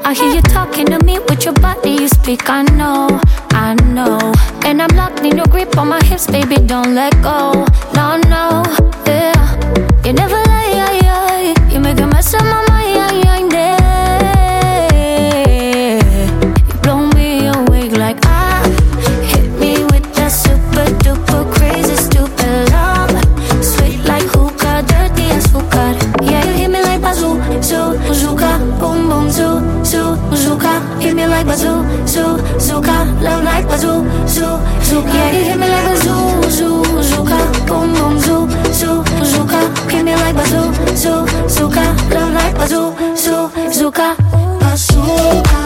I hear you talking to me with your body, you speak, I know. And I'm locked in your grip on my hips, baby, don't let go. No, no, yeah. You never lie, yeah, yeah. You make a mess of my mind, yeah, yeah, yeah. You blow me awake like hit me with that super duper crazy stupid love. Sweet like hookah, dirty as hookah. Yeah, you hit me like bazoo, zoo, zooka, boom boom zoo, zoo, zooka. Hit me like bazoo, zoo, zooka. Love like bazoo, zoo, zooka. Yeah, you hit me like bazoo, zoo, zooka, boom boom zoo, zoo, zooka. Hit me like bazoo, zoo, zooka. Love like bazoo, zoo, zooka. Bazooka.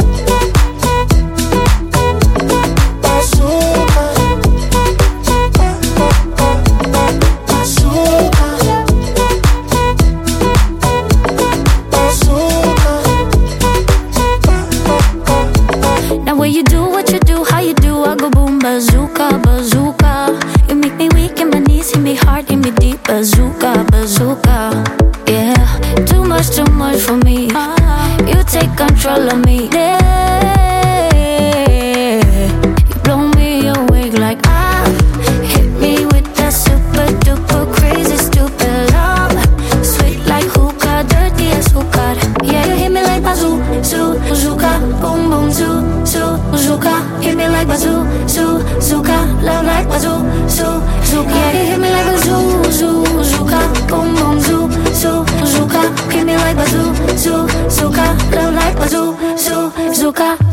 When you do what you do, how you do, I go boom, bazooka, bazooka. You make me weak in my knees, hit me hard, hit me deep, bazooka, bazooka. Yeah, too much for me. You take control of me. Yeah, you blow me awake like hit me with that super duper crazy stupid love. Sweet like hookah, dirty as hookah. Yeah, you hit me like bazoo, zoo, zooka, boom boom zoo. Zooka, hit me like bazoo, zoo, zooka. Love like bazoo, zoo, zooka. Yeah, you hit me like bazoo, zoo, zooka. Boom boom zoo, zoo, zooka. Hit me like bazoo, zoo, zooka. Love like bazoo, zoo, zooka.